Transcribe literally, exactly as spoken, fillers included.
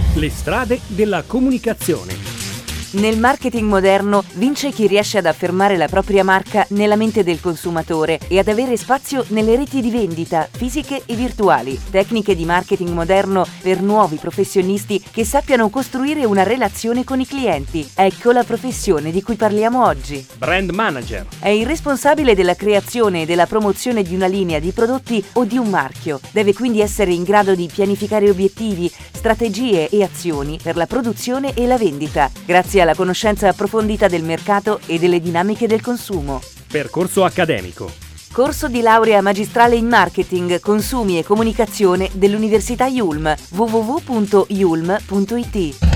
Le strade della comunicazione. Nel marketing moderno vince chi riesce ad affermare la propria marca nella mente del consumatore e ad avere spazio nelle reti di vendita, fisiche e virtuali. Tecniche di marketing moderno per nuovi professionisti che sappiano costruire una relazione con i clienti. Ecco la professione di cui parliamo oggi. Brand manager. È il responsabile della creazione e della promozione di una linea di prodotti o di un marchio. Deve quindi essere in grado di pianificare obiettivi, strategie e azioni per la produzione e la vendita, grazie alla conoscenza approfondita del mercato e delle dinamiche del consumo. Percorso accademico. Corso di laurea magistrale in marketing, consumi e comunicazione dell'Università Yulm, w w w punto yulm punto i t.